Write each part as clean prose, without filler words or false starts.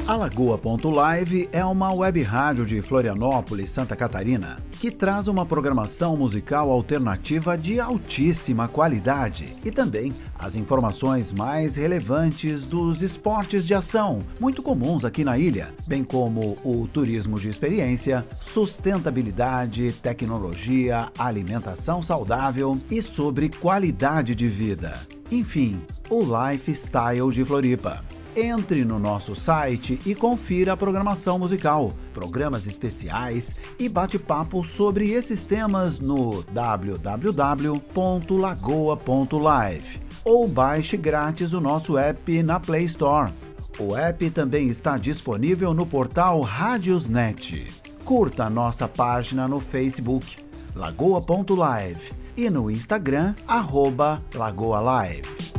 A Lagoa.live é uma web rádio de Florianópolis, Santa Catarina, que traz uma programação musical alternativa de altíssima qualidade e também as informações mais relevantes dos esportes de ação, muito comuns aqui na ilha, bem como o turismo de experiência, sustentabilidade, tecnologia, alimentação saudável e sobre qualidade de vida. Enfim, o lifestyle de Floripa. Entre no nosso site e confira a programação musical, programas especiais e bate-papo sobre esses temas no www.lagoa.live ou baixe grátis o nosso app na Play Store. O app também está disponível no portal Radiosnet. Curta a nossa página no Facebook, Lagoa.live, e no Instagram, @LagoaLive.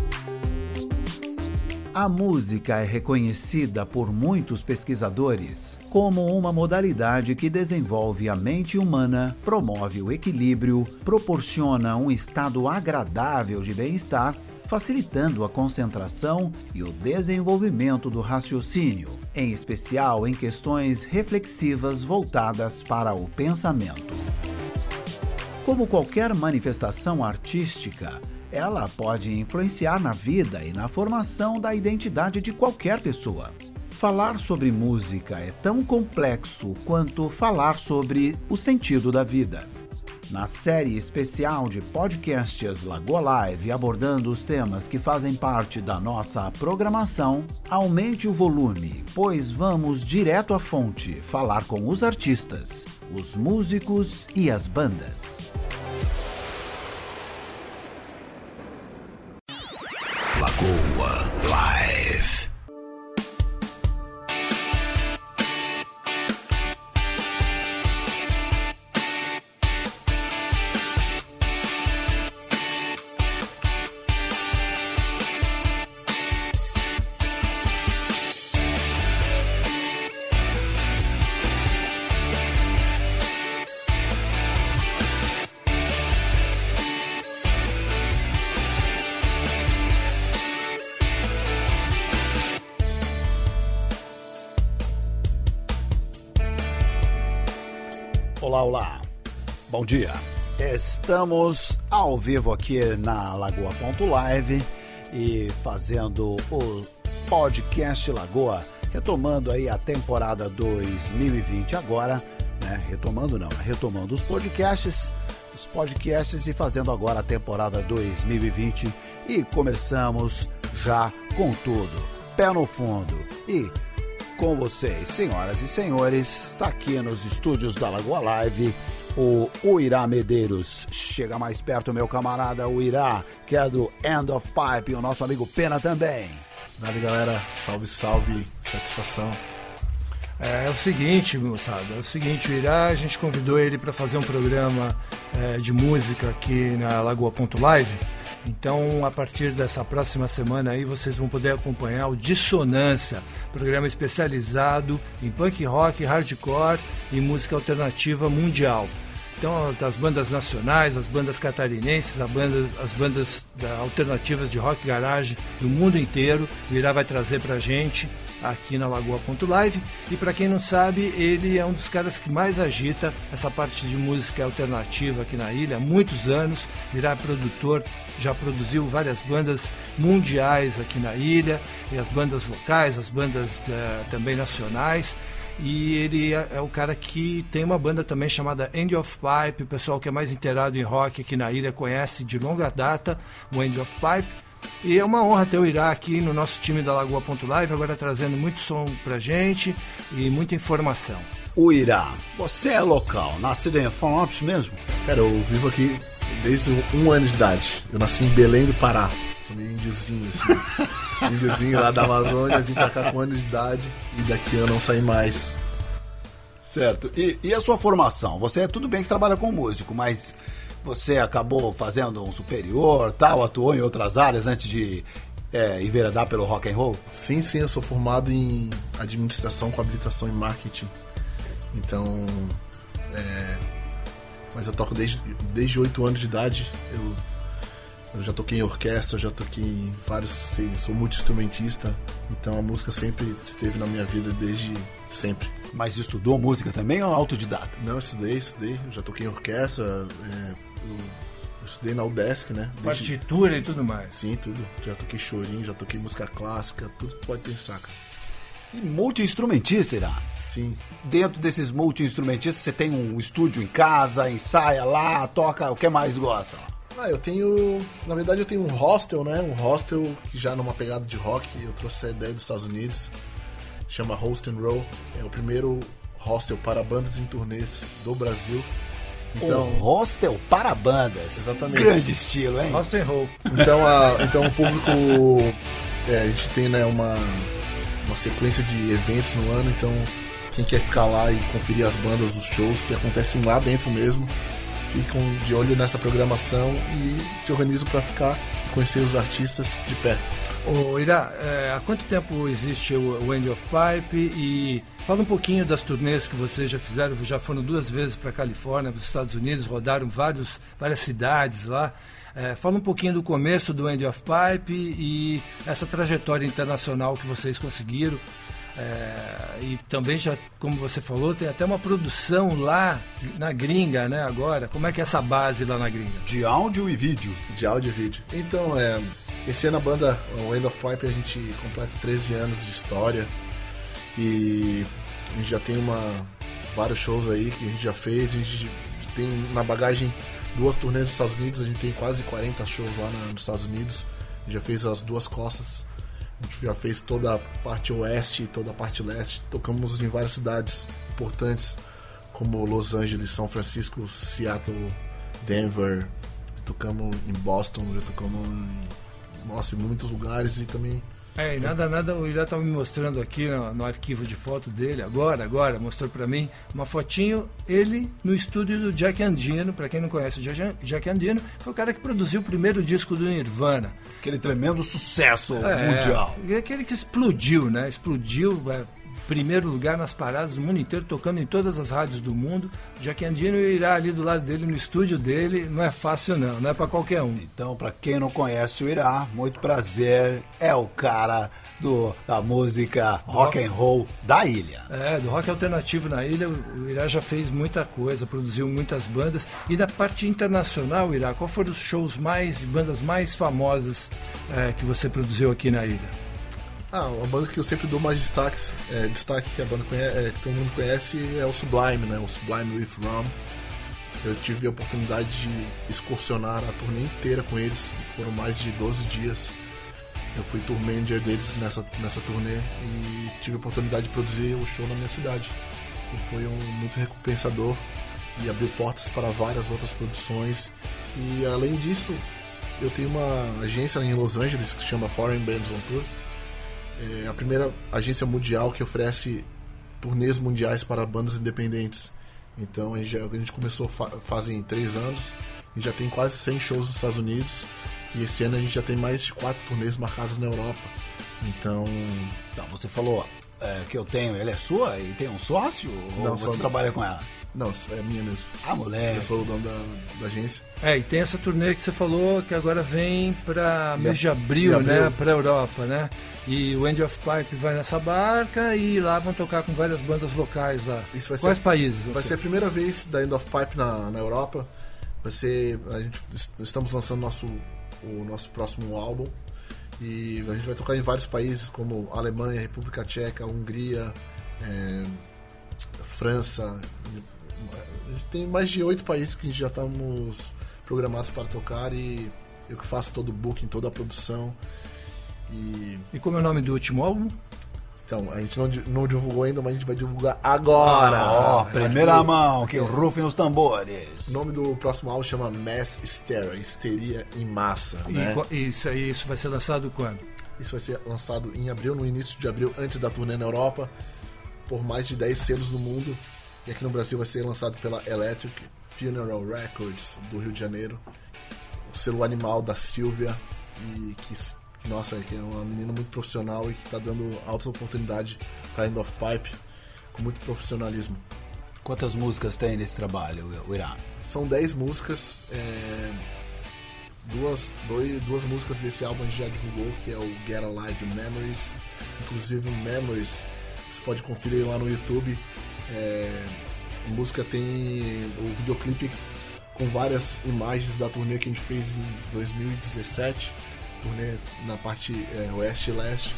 A música é reconhecida por muitos pesquisadores como uma modalidade que desenvolve a mente humana, promove o equilíbrio, proporciona um estado agradável de bem-estar, facilitando a concentração e o desenvolvimento do raciocínio, em especial em questões reflexivas voltadas para o pensamento. Como qualquer manifestação artística, ela pode influenciar na vida e na formação da identidade de qualquer pessoa. Falar sobre música é tão complexo quanto falar sobre o sentido da vida. Na série especial de podcasts Lagoa Live, abordando os temas que fazem parte da nossa programação, aumente o volume, pois vamos direto à fonte falar com os artistas, os músicos e as bandas. Lagoa Live. Olá, olá, bom dia. Estamos ao vivo aqui na Lagoa.live e fazendo o podcast Lagoa, retomando aí a temporada 2020 agora, né? Retomando os podcasts e fazendo agora a temporada 2020 e começamos já com tudo, pé no fundo e com vocês, senhoras e senhores, está aqui nos estúdios da Lagoa Live o Uirá Medeiros. Chega mais perto, meu camarada Uirá, que é do End of Pipe, e o nosso amigo Pena também. Dale, galera, salve, salve, satisfação. É o seguinte, moçada, o Uirá, a gente convidou ele para fazer um programa de música aqui na Lagoa.live. Então, a partir dessa próxima semana aí, vocês vão poder acompanhar o Dissonância, programa especializado em punk rock, hardcore e música alternativa mundial. Então, das bandas nacionais, as bandas catarinenses, as bandas alternativas de rock garage do mundo inteiro, o Irá vai trazer pra gente aqui na Lagoa.live. E para quem não sabe, ele é um dos caras que mais agita essa parte de música alternativa aqui na ilha há muitos anos. Irá é produtor, já produziu várias bandas mundiais aqui na ilha, e as bandas locais, as bandas também nacionais. E ele é o cara que tem uma banda também chamada End of Pipe. O pessoal que é mais inteirado em rock aqui na ilha conhece de longa data o End of Pipe. E é uma honra ter o Irá aqui no nosso time da Lagoa.live, agora trazendo muito som pra gente e muita informação. O Irá, você é local, nascido em Florianópolis mesmo? Cara, eu vivo aqui desde 1 ano de idade. Eu nasci em Belém do Pará. Sou meio índiozinho, assim. Índiozinho lá da Amazônia, vim pra cá com 1 ano de idade e daqui eu não saí mais. Certo. E a sua formação? Você, tudo bem que você trabalha com músico, mas você acabou fazendo um superior, tal, atuou em outras áreas antes de enveredar pelo rock and roll? Sim, eu sou formado em administração com habilitação em marketing. Então, mas eu toco desde 8 anos de idade. Eu já toquei em orquestra, já toquei em vários... Sou multi-instrumentista, então a música sempre esteve na minha vida desde sempre. Mas estudou música também ou autodidata? Não, estudei. Eu já toquei em orquestra, eu estudei na UDESC, né? Partitura e tudo mais. Sim, tudo. Já toquei chorinho, já toquei música clássica, tudo que pode pensar, cara. E multi-instrumentista, Irá? Sim. Dentro desses multi-instrumentistas, você tem um estúdio em casa, ensaia lá, toca, o que mais gosta? Eu tenho... Na verdade, eu tenho um hostel, né? Um hostel que já numa pegada de rock. Eu trouxe a ideia dos Estados Unidos. Chama Host and Roll. É o primeiro hostel para bandas em turnês do Brasil. Então, um hostel para bandas. Exatamente. Grande estilo, hein? Host and Roll. Então o público... a gente tem, né, uma sequência de eventos no ano. Então, quem quer ficar lá e conferir as bandas dos shows que acontecem lá dentro mesmo, ficam de olho nessa programação e se organizam para ficar e conhecer os artistas de perto. Ô Irá, há quanto tempo existe o End of Pipe? E fala um pouquinho das turnês que vocês já fizeram. Já foram 2 vezes para a Califórnia, para os Estados Unidos, rodaram várias cidades lá. Fala um pouquinho do começo do End of Pipe e essa trajetória internacional que vocês conseguiram. E também, já, como você falou, tem até uma produção lá na gringa, né, agora. Como é que é essa base lá na gringa? De áudio e vídeo. De áudio e vídeo. Então, esse ano a banda, o End of Pipe, a gente completa 13 anos de história. E a gente já tem vários shows aí que a gente já fez. A gente tem na bagagem 2 turnês nos Estados Unidos. A gente tem quase 40 shows lá nos Estados Unidos. A gente já fez as 2 costas. A gente já fez toda a parte oeste e toda a parte leste. Tocamos em várias cidades importantes, como Los Angeles, São Francisco, Seattle, Denver. Já tocamos em Boston, já tocamos em muitos lugares e também... E nada, o Irá estava me mostrando aqui no arquivo de foto dele, agora, mostrou para mim uma fotinho, ele no estúdio do Jack Endino. Para quem não conhece o Jack Endino, foi o cara que produziu o primeiro disco do Nirvana. Aquele tremendo sucesso mundial. Aquele que explodiu, né? Explodiu, primeiro lugar nas paradas do mundo inteiro, tocando em todas as rádios do mundo. O Jack Endino irá ali do lado dele, no estúdio dele, não é fácil não é para qualquer um. Então, para quem não conhece o Irá, muito prazer, é o cara da música rock and roll da ilha. Do rock alternativo na ilha, o Irá já fez muita coisa, produziu muitas bandas. E da parte internacional, Irá, qual foram os shows bandas mais famosas que você produziu aqui na ilha? A banda que eu sempre dou mais destaque que a banda que todo mundo conhece é o Sublime, né? O Sublime with Rum. Eu tive a oportunidade de excursionar a turnê inteira com eles. Foram mais de 12 dias. Eu fui tour manager deles nessa turnê e tive a oportunidade de produzir o show na minha cidade. E foi muito recompensador e abriu portas para várias outras produções. E além disso, eu tenho uma agência em Los Angeles que se chama Foreign Bands on Tour. É a primeira agência mundial que oferece turnês mundiais para bandas independentes. Então a gente começou fazem 3 anos e já tem quase 100 shows nos Estados Unidos. E esse ano a gente já tem mais de 4 turnês marcados na Europa. Então... você falou que eu tenho, ela é sua e tem um sócio? Não, ou você trabalha com ela? Não, é minha mesmo. Moleque. Eu sou o dono da agência. E tem essa turnê que você falou que agora vem para mês de abril, né? Para Europa, né? E o End of Pipe vai nessa barca e lá vão tocar com várias bandas locais lá. Quais países? Vai ser a primeira vez da End of Pipe na Europa. Estamos lançando o nosso próximo álbum. E a gente vai tocar em vários países como Alemanha, República Tcheca, Hungria, França. A gente tem mais de 8 países que a gente já estamos programados para tocar e eu que faço todo o booking, toda a produção. E como é o nome do último álbum? Então, a gente não divulgou ainda, mas a gente vai divulgar agora. Primeira mão, que rufem os tambores. O nome do próximo álbum chama Mass Hysteria, histeria em massa. Né? Isso vai ser lançado quando? Isso vai ser lançado em abril, no início de abril, antes da turnê na Europa, por mais de 10 selos no mundo. E aqui no Brasil vai ser lançado pela Electric Funeral Records, do Rio de Janeiro. O selo Animal da Silvia, e que é uma menina muito profissional e que está dando altas oportunidades para End of Pipe, com muito profissionalismo. Quantas músicas tem nesse trabalho, Irá? São 10 músicas. duas músicas desse álbum a gente já divulgou, que é o Get Alive Memories. Inclusive o Memories, você pode conferir lá no YouTube. A música tem o videoclipe com várias imagens da turnê que a gente fez em 2017, turnê na parte oeste e leste.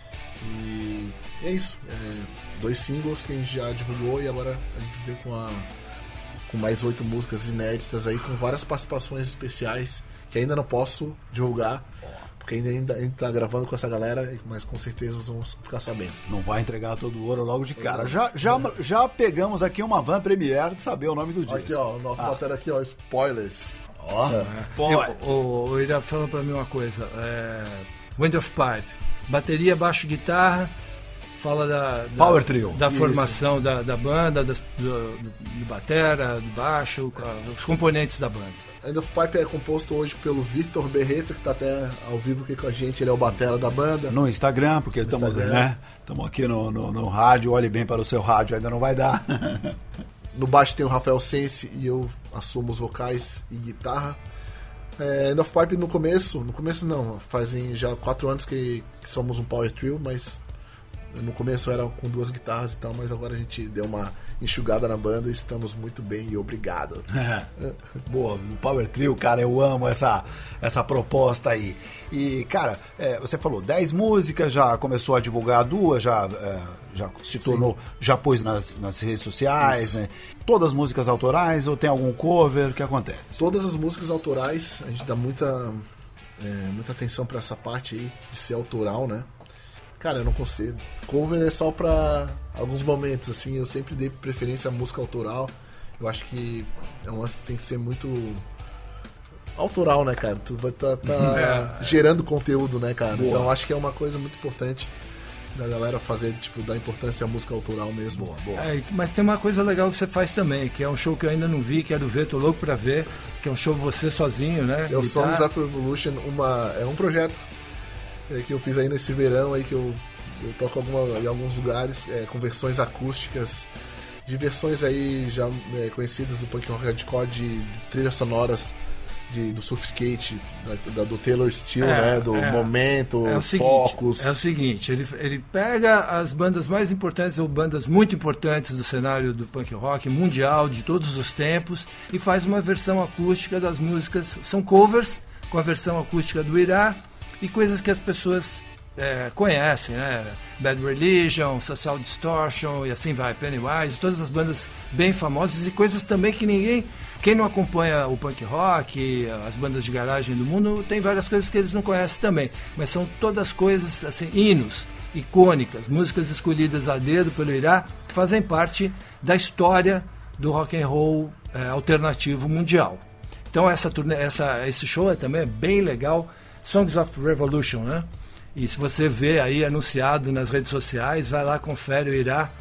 E é isso, 2 singles que a gente já divulgou, e agora a gente vê com mais 8 músicas inéditas aí, com várias participações especiais que ainda não posso divulgar, porque ainda a gente tá gravando com essa galera, mas com certeza vocês vão ficar sabendo. Não vai entregar todo o ouro logo de cara. Já pegamos aqui uma van premiere de saber o nome do disco. Aqui, ó, o nosso bater aqui, ó, spoilers. Spoiler. O Ira falou pra mim uma coisa, Wind of Pipe, bateria, baixo, guitarra, fala da Power Trio. Da formação da banda, do batera, do baixo, os componentes da banda. Wind of Pipe é composto hoje pelo Vitor Berreta, que tá até ao vivo aqui com a gente, ele é o batera da banda. No Instagram, porque estamos aqui no rádio, olhe bem para o seu rádio, ainda não vai dar. No baixo tem o Rafael Sense e eu assumo os vocais e guitarra. Wind of Pipe no começo não, fazem já 4 anos que somos um Power Trio, mas no começo era com 2 guitarras e tal, mas agora a gente deu uma enxugada na banda e estamos muito bem, e obrigado. Boa, no Power Trio, cara, eu amo essa proposta aí. E, cara, você falou 10 músicas, já começou a divulgar 2, já se tornou, já pôs nas redes sociais, né? Todas as músicas autorais ou tem algum cover? O que acontece? Todas as músicas autorais, a gente dá muita atenção pra essa parte aí de ser autoral, né? Cara, eu não consigo. Cover é só pra alguns momentos, assim. Eu sempre dei preferência à música autoral. Eu acho que tem que ser muito autoral, né, cara? Tu vai tá gerando conteúdo, né, cara? Boa. Então acho que é uma coisa muito importante da galera fazer, tipo, dar importância à música autoral mesmo. Boa. Mas tem uma coisa legal que você faz também, que é um show que eu ainda não vi, quero ver, tô louco pra ver, que é um show você sozinho, né? É o Songs of Revolution, é um projeto que eu fiz aí nesse verão aí, que eu toco em alguns lugares com versões acústicas de versões aí já conhecidas do punk rock hardcore, de trilhas sonoras do surf skate, do Taylor Steele, né, do Momento, Focus. É o seguinte, ele pega as bandas mais importantes ou bandas muito importantes do cenário do punk rock mundial de todos os tempos e faz uma versão acústica das músicas, são covers com a versão acústica do Ira, e coisas que as pessoas conhecem, né? Bad Religion, Social Distortion e assim vai, Pennywise, todas as bandas bem famosas e coisas também que quem não acompanha o punk rock, as bandas de garagem do mundo, tem várias coisas que eles não conhecem também, mas são todas coisas, assim, hinos, icônicas, músicas escolhidas a dedo pelo Ira, que fazem parte da história do rock and roll alternativo mundial. Então esse show também é bem legal, Songs of Revolution, né? E se você vê aí anunciado nas redes sociais, vai lá, confere o Ira.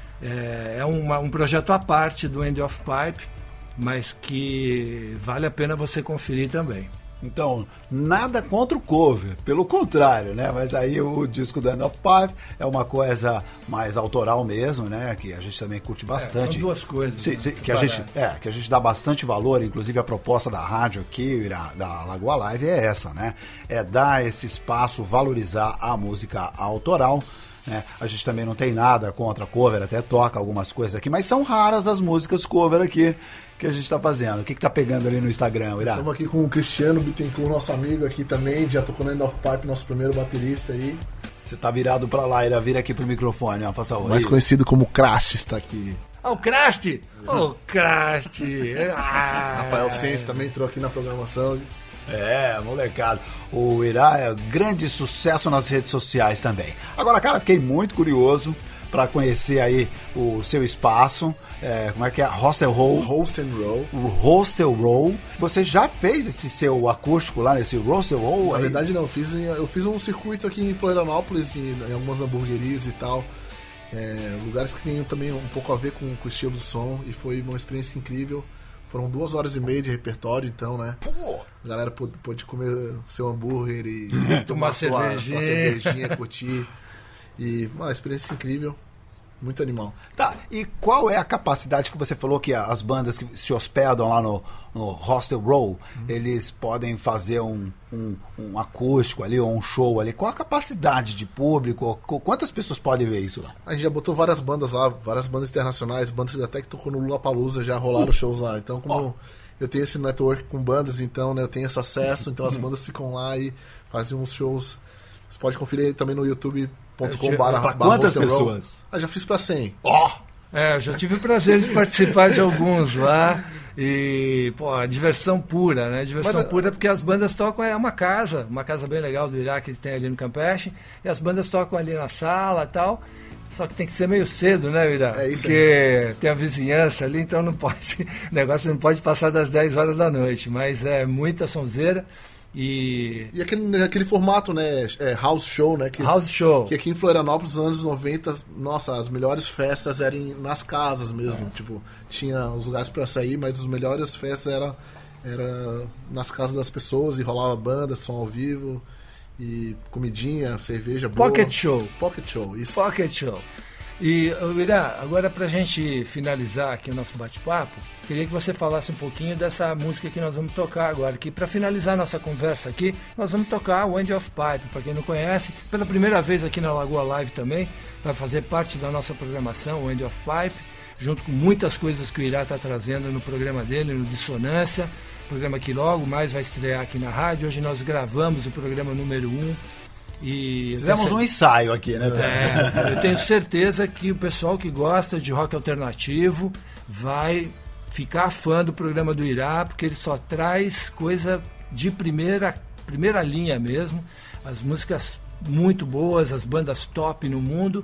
É um projeto à parte do End of Pipe, mas que vale a pena você conferir também. Então, nada contra o cover, pelo contrário, né? Mas aí o disco do End of Pipe é uma coisa mais autoral mesmo, né? Que a gente também curte bastante. São duas coisas. Que a gente dá bastante valor, inclusive a proposta da rádio aqui, da Lagoa Live, é essa, né? É dar esse espaço, valorizar a música autoral. A gente também não tem nada contra cover, até toca algumas coisas aqui, mas são raras as músicas cover aqui que a gente está fazendo. O que tá pegando ali no Instagram, Ira? Estamos aqui com o Cristiano Bittencourt, nosso amigo aqui também, já tocou no End of Pipe, nosso primeiro baterista aí. Você tá virado pra lá, Ira, vira aqui pro microfone, ó, faça o mais conhecido como Crast está aqui. O Crast! O Crast! Rafael Sense também entrou aqui na programação. Molecada. O Ira é grande sucesso nas redes sociais também. Agora, cara, fiquei muito curioso para conhecer aí o seu espaço. Como é que é? Hostel Roll. O Hostel Roll. Você já fez esse seu acústico lá nesse Hostel Roll? Na verdade não, eu fiz um circuito aqui em Florianópolis, em algumas hamburguerias e tal. Lugares que tem também um pouco a ver com o estilo do som, e foi uma experiência incrível. Foram 2h30 de repertório, então, né? Pô! A galera pôde comer seu hambúrguer e tomar sua cervejinha, curtir. E uma experiência incrível. Muito animal. Tá, e qual é a capacidade que você falou que as bandas que se hospedam lá no Hostel Row, eles podem fazer um acústico ali, ou um show ali? Qual a capacidade de público? Quantas pessoas podem ver isso lá? A gente já botou várias bandas lá, várias bandas internacionais, bandas até que tocou no Lollapalooza, já rolaram shows lá. Então, como eu tenho esse network com bandas, então, né, eu tenho esse acesso, então as bandas ficam lá e fazem uns shows. Você pode conferir também no youtube.com/. Pra quantas pessoas? Já fiz pra 100. Eu já tive o prazer de participar de alguns lá. E, diversão pura, né? Diversão pura porque as bandas tocam, é uma casa bem legal do Iraque que tem ali no Campeche, e as bandas tocam ali na sala e tal. Só que tem que ser meio cedo, né, Iraque? É isso. Porque tem a vizinhança ali, então não pode, o negócio não pode passar das 10 horas da noite, mas é muita sonzeira. E aquele formato, né, house show, né? House show. Que aqui em Florianópolis, nos anos 90, nossa, as melhores festas eram nas casas mesmo. Tipo, tinha os lugares pra sair, mas as melhores festas era nas casas das pessoas, e rolava banda, som ao vivo, e comidinha, cerveja boa. Pocket show, isso. Pocket show. E, Irá, agora pra gente finalizar aqui o nosso bate-papo, queria que você falasse um pouquinho dessa música que nós vamos tocar agora, que para finalizar nossa conversa aqui, nós vamos tocar o End of Pipe. Para quem não conhece, pela primeira vez aqui na Lagoa Live também, vai fazer parte da nossa programação, o End of Pipe, junto com muitas coisas que o Irá está trazendo no programa dele, no Dissonância, programa que logo mais vai estrear aqui na rádio. Hoje nós gravamos o programa número 1. E fizemos um ensaio aqui, né? Eu tenho certeza que o pessoal que gosta de rock alternativo vai ficar fã do programa do Irá, porque ele só traz coisa de primeira linha mesmo, as músicas muito boas, as bandas top no mundo.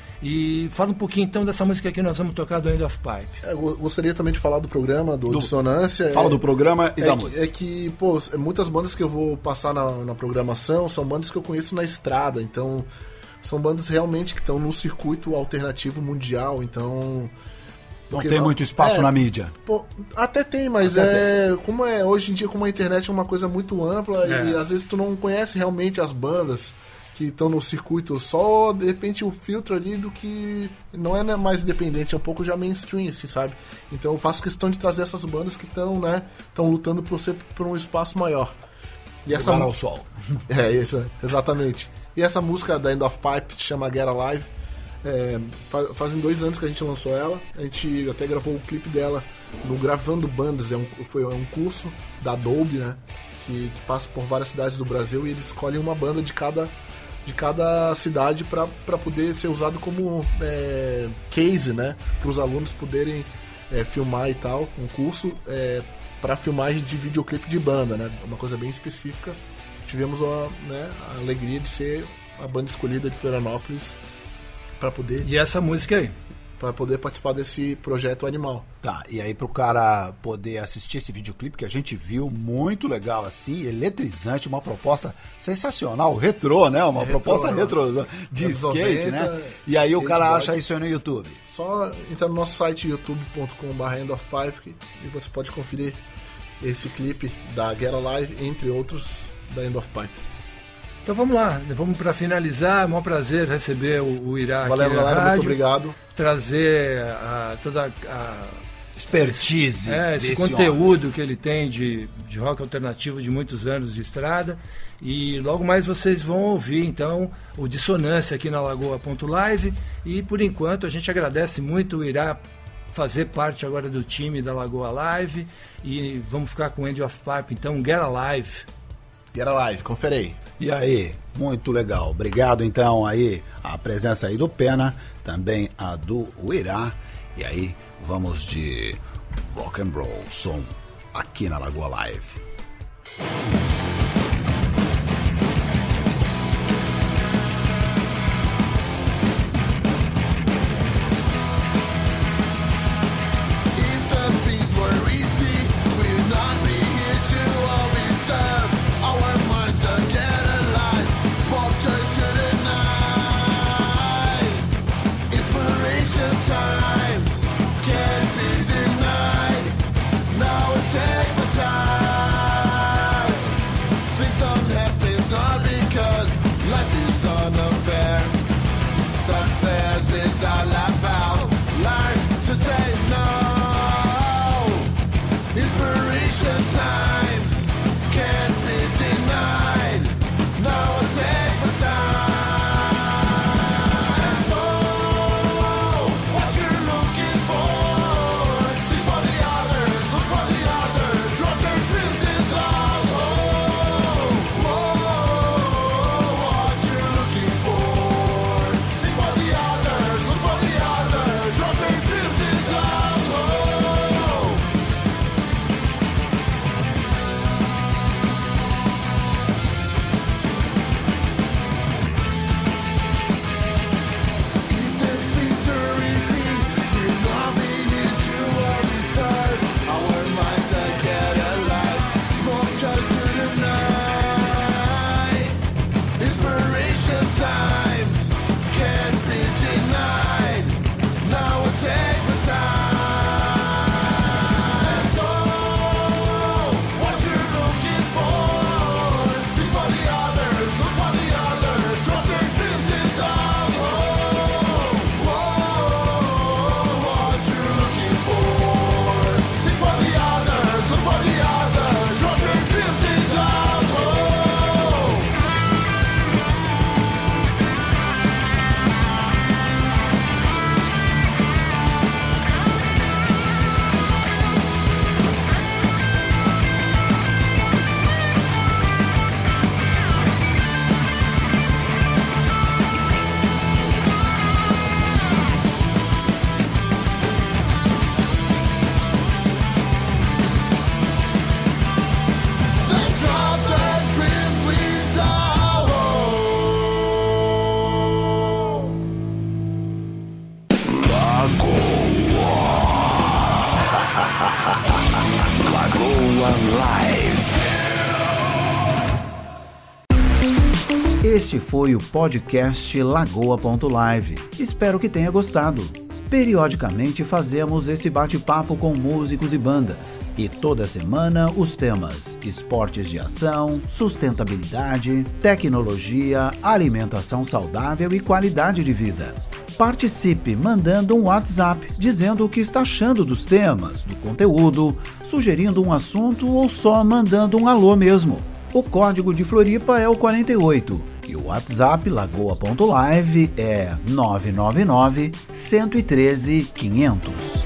E fala um pouquinho então dessa música que nós vamos tocar do End of Pipe. Eu gostaria também de falar do programa, do Dissonância. Fala do programa e da música. É que, muitas bandas que eu vou passar na programação são bandas que eu conheço na estrada, então são bandas realmente que estão no circuito alternativo mundial, então... Não tem muito espaço na mídia. Até tem, mas hoje em dia, como a internet é uma coisa muito ampla, e às vezes tu não conhece realmente as bandas que estão no circuito, só de repente o filtro ali do que não é mais independente, é um pouco já mainstream, assim, sabe? Então eu faço questão de trazer essas bandas que estão, né, estão lutando por um espaço maior. E essa ao sol. Isso, exatamente. E essa música da End of Pipe chama Get Alive. Fazem 2 anos que a gente lançou ela. A gente até gravou o clipe dela no Gravando Bandas, foi um curso da Adobe, né, que passa por várias cidades do Brasil, e eles escolhem uma banda de cada cidade para poder ser usado como case, né, para os alunos poderem filmar e tal, um curso para filmagem de videoclipe de banda, né, uma coisa bem específica. Tivemos a alegria de ser a banda escolhida de Florianópolis para poder... E essa música aí? Para poder participar desse projeto animal. Tá, e aí pro cara poder assistir esse videoclipe que a gente viu, muito legal assim, eletrizante, uma proposta sensacional, retrô, né? Uma proposta retrô de skate, 90, né? E aí o cara acha isso aí no YouTube. Só entrar no nosso site youtube.com/endofpipe e você pode conferir esse clipe da Get Alive, entre outros da End of Pipe. Então vamos lá, vamos para finalizar. É um prazer receber o Irá Valeu, aqui na galera, rádio, muito obrigado. Trazer toda a expertise, esse conteúdo que ele tem de rock alternativo de muitos anos de estrada. E logo mais vocês vão ouvir então o Dissonância aqui na Lagoa.live. E por enquanto a gente agradece muito o Irá fazer parte agora do time da Lagoa Live. E vamos ficar com o End of Pipe, então Get Alive. Get Alive, conferei. E aí, muito legal. Obrigado então aí a presença aí do Pena, também a do Irá. E aí vamos de rock and roll, som aqui na Lagoa Live. Take my time. Lagoa Live. Este foi o podcast Lagoa.live. Espero que tenha gostado. Periodicamente fazemos esse bate-papo com músicos e bandas. E toda semana os temas esportes de ação, sustentabilidade, tecnologia, alimentação saudável e qualidade de vida. Participe mandando um WhatsApp dizendo o que está achando dos temas, do conteúdo, sugerindo um assunto ou só mandando um alô mesmo. O código de Floripa é o 48 e o WhatsApp Lagoa.live é 999 113 500.